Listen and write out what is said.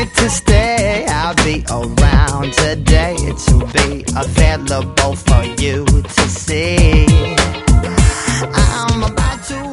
me to stay. I'll be around today to be available for you to see. I'm about to